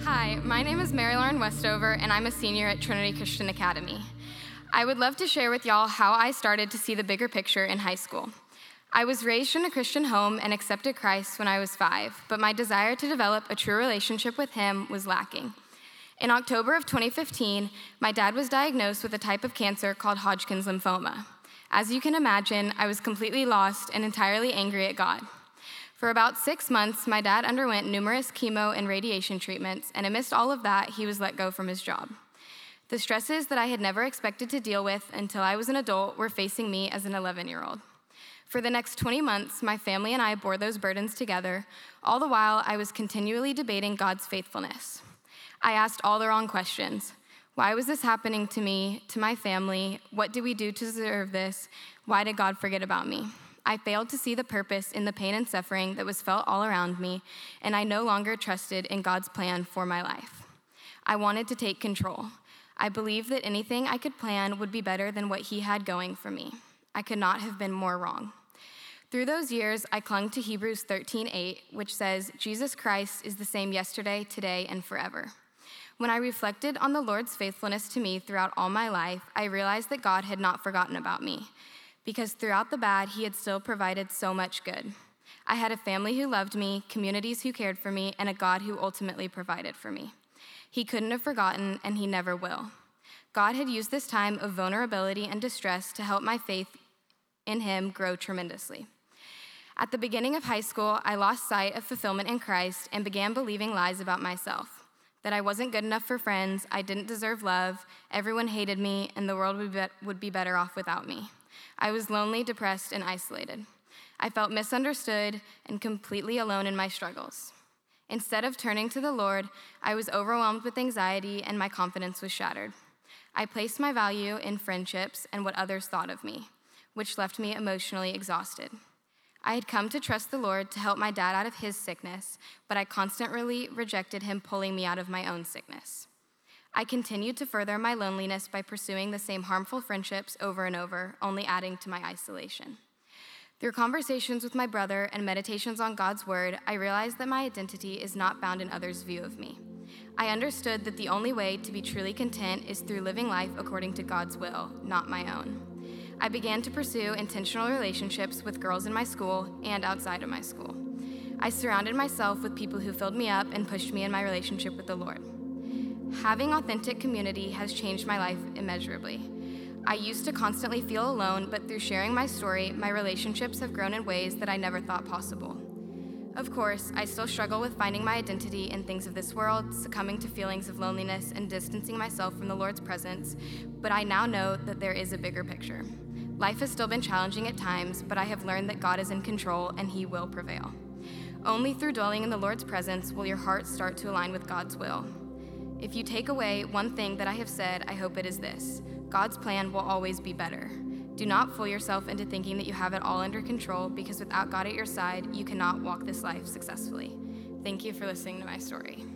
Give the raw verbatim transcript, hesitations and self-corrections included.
Hi, my name is Mary Lauren Westover, and I'm a senior at Trinity Christian Academy. I would love to share with y'all how I started to see the bigger picture in high school. I was raised in a Christian home and accepted Christ when I was five, but my desire to develop a true relationship with him was lacking. In October of twenty fifteen, my dad was diagnosed with a type of cancer called Hodgkin's lymphoma. As you can imagine, I was completely lost and entirely angry at God. For about six months, my dad underwent numerous chemo and radiation treatments, and amidst all of that, he was let go from his job. The stresses that I had never expected to deal with until I was an adult were facing me as an eleven-year-old. For the next twenty months, my family and I bore those burdens together. All the while, I was continually debating God's faithfulness. I asked all the wrong questions. Why was this happening to me, to my family? What did we do to deserve this? Why did God forget about me? I failed to see the purpose in the pain and suffering that was felt all around me, and I no longer trusted in God's plan for my life. I wanted to take control. I believed that anything I could plan would be better than what he had going for me. I could not have been more wrong. Through those years, I clung to Hebrews thirteen eight, which says, Jesus Christ is the same yesterday, today, and forever. When I reflected on the Lord's faithfulness to me throughout all my life, I realized that God had not forgotten about me, because throughout the bad, he had still provided so much good. I had a family who loved me, communities who cared for me, and a God who ultimately provided for me. He couldn't have forgotten, and he never will. God had used this time of vulnerability and distress to help my faith in him grow tremendously. At the beginning of high school, I lost sight of fulfillment in Christ and began believing lies about myself, that I wasn't good enough for friends, I didn't deserve love, everyone hated me, and the world would be better off without me. I was lonely, depressed, and isolated. I felt misunderstood and completely alone in my struggles. Instead of turning to the Lord, I was overwhelmed with anxiety and my confidence was shattered. I placed my value in friendships and what others thought of me, which left me emotionally exhausted. I had come to trust the Lord to help my dad out of his sickness, but I constantly rejected him pulling me out of my own sickness. I continued to further my loneliness by pursuing the same harmful friendships over and over, only adding to my isolation. Through conversations with my brother and meditations on God's word, I realized that my identity is not found in others' view of me. I understood that the only way to be truly content is through living life according to God's will, not my own. I began to pursue intentional relationships with girls in my school and outside of my school. I surrounded myself with people who filled me up and pushed me in my relationship with the Lord. Having authentic community has changed my life immeasurably. I used to constantly feel alone, but through sharing my story, my relationships have grown in ways that I never thought possible. Of course, I still struggle with finding my identity in things of this world, succumbing to feelings of loneliness and distancing myself from the Lord's presence, but I now know that there is a bigger picture. Life has still been challenging at times, but I have learned that God is in control and he will prevail. Only through dwelling in the Lord's presence will your heart start to align with God's will. If you take away one thing that I have said, I hope it is this: God's plan will always be better. Do not fool yourself into thinking that you have it all under control, because without God at your side, you cannot walk this life successfully. Thank you for listening to my story.